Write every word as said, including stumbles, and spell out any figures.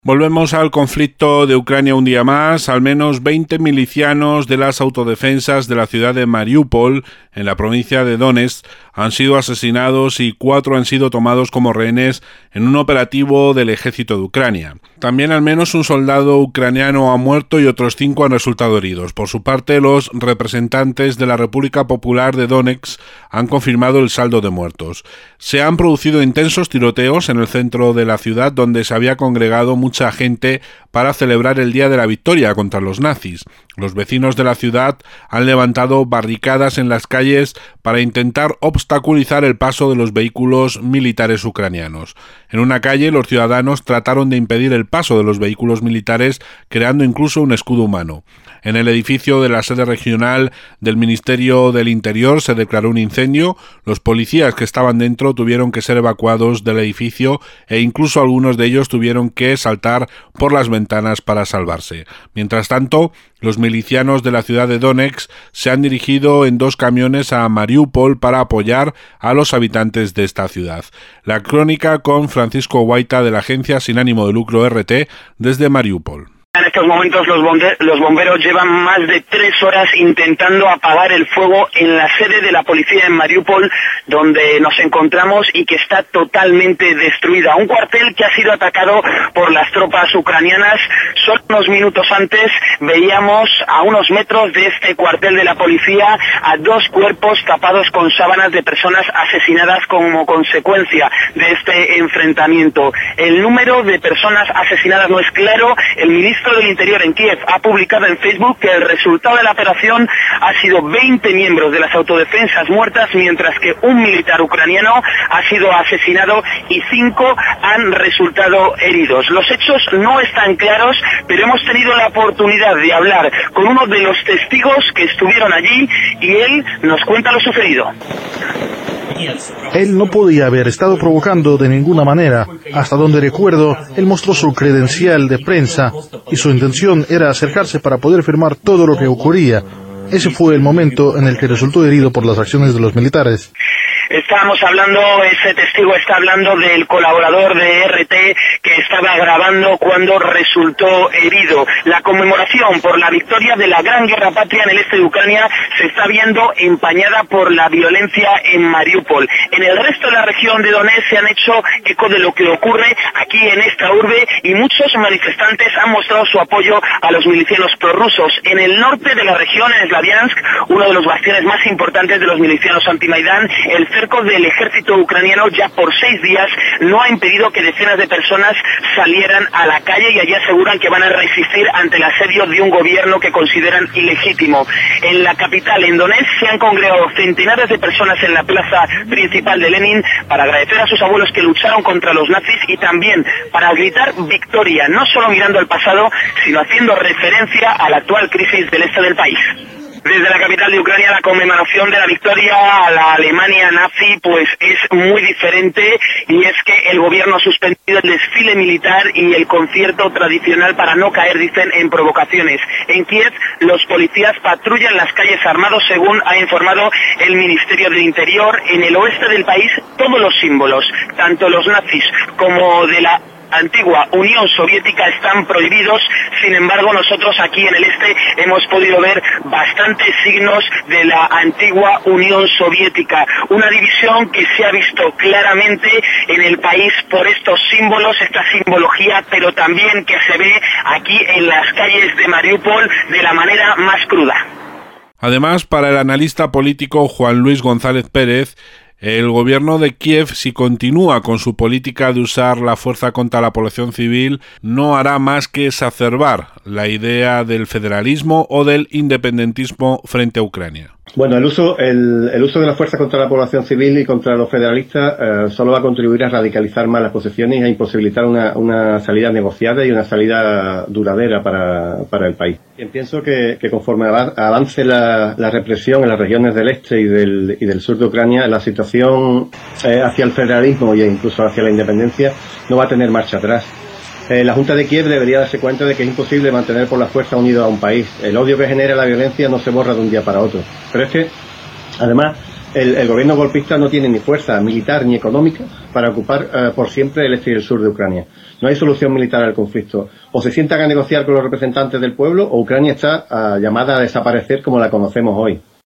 Volvemos al conflicto de Ucrania un día más. Al menos veinte milicianos de las autodefensas de la ciudad de Mariupol, en la provincia de Donetsk, han sido asesinados y cuatro han sido tomados como rehenes en un operativo del ejército de Ucrania. También al menos un soldado ucraniano ha muerto y otros cinco han resultado heridos. Por su parte, los representantes de la República Popular de Donetsk han confirmado el saldo de muertos. Se han producido intensos tiroteos en el centro de la ciudad, donde se había congregado mucha gente para celebrar el Día de la Victoria contra los nazis. Los vecinos de la ciudad han levantado barricadas en las calles para intentar obstaculizar el paso de los vehículos militares ucranianos. En una calle, los ciudadanos trataron de impedir el paso de los vehículos militares, creando incluso un escudo humano. En el edificio de la sede regional del Ministerio del Interior se declaró un incendio. Los policías que estaban dentro tuvieron que ser evacuados del edificio e incluso algunos de ellos tuvieron que saltar por las ventanas para salvarse. Mientras tanto, los milicianos de la ciudad de Donetsk se han dirigido en dos camiones a Mariupol para apoyar a los habitantes de esta ciudad. La crónica con Francisco Guaita de la agencia sin ánimo de lucro R T desde Mariupol. En estos momentos los, bombe- los bomberos llevan más de tres horas intentando apagar el fuego en la sede de la policía en Mariupol, donde nos encontramos y que está totalmente destruida. Un cuartel que ha sido atacado por las tropas ucranianas. Solo unos minutos antes veíamos a unos metros de este cuartel de la policía a dos cuerpos tapados con sábanas de personas asesinadas como consecuencia de este enfrentamiento. El número de personas asesinadas no es claro. El ministro del Interior en Kiev ha publicado en Facebook que el resultado de la operación ha sido veinte miembros de las autodefensas muertas, mientras que un militar ucraniano ha sido asesinado y cinco han resultado heridos. Los hechos no están claros, pero hemos tenido la oportunidad de hablar con uno de los testigos que estuvieron allí y él nos cuenta lo sucedido. Él no podía haber estado provocando de ninguna manera. Hasta donde recuerdo, él mostró su credencial de prensa y su intención era acercarse para poder firmar todo lo que ocurría. Ese fue el momento en el que resultó herido por las acciones de los militares. Estábamos hablando, ese testigo está hablando del colaborador de R T que estaba grabando cuando resultó herido. La conmemoración por la victoria de la Gran Guerra Patria en el este de Ucrania se está viendo empañada por la violencia en Mariupol. En el resto de la región de Donetsk se han hecho eco de lo que ocurre aquí en esta urbe y muchos manifestantes han mostrado su apoyo a los milicianos prorrusos. En el norte de la región, en Slaviansk, uno de los bastiones más importantes de los milicianos anti-Maidán, el cerco del ejército ucraniano ya por seis días no ha impedido que decenas de personas salieran a la calle y allí aseguran que van a resistir ante el asedio de un gobierno que consideran ilegítimo. En la capital, en Donetsk, se han congregado centenares de personas en la plaza principal de Lenin para agradecer a sus abuelos que lucharon contra los nazis y también para gritar victoria, no solo mirando al pasado, sino haciendo referencia a la actual crisis del este del país. Desde la capital de Ucrania, la conmemoración de la victoria a la Alemania nazi pues es muy diferente, y es que el gobierno ha suspendido el desfile militar y el concierto tradicional para no caer, dicen, en provocaciones. En Kiev, los policías patrullan las calles armados, según ha informado el Ministerio del Interior. En el oeste del país, todos los símbolos, tanto los nazis como de la antigua Unión Soviética, están prohibidos. Sin embargo, nosotros aquí en el este hemos podido ver bastantes signos de la antigua Unión Soviética, una división que se ha visto claramente en el país por estos símbolos, esta simbología, pero también que se ve aquí en las calles de Mariupol de la manera más cruda. Además, para el analista político Juan Luis González Pérez, el gobierno de Kiev, si continúa con su política de usar la fuerza contra la población civil, no hará más que exacerbar la idea del federalismo o del independentismo frente a Ucrania. Bueno, el uso el, el uso de la fuerza contra la población civil y contra los federalistas eh, solo va a contribuir a radicalizar más las posiciones y a imposibilitar una, una salida negociada y una salida duradera para, para el país. Y pienso que, que conforme avance la, la represión en las regiones del este y del, y del sur de Ucrania, la situación eh, hacia el federalismo e incluso hacia la independencia no va a tener marcha atrás. Eh, la Junta de Kiev debería darse cuenta de que es imposible mantener por la fuerza unido a un país. El odio que genera la violencia no se borra de un día para otro. Pero es que, además, El, el gobierno golpista no tiene ni fuerza militar ni económica para ocupar uh, por siempre el este y el sur de Ucrania. No hay solución militar al conflicto. O se sientan a negociar con los representantes del pueblo o Ucrania está uh, llamada a desaparecer como la conocemos hoy.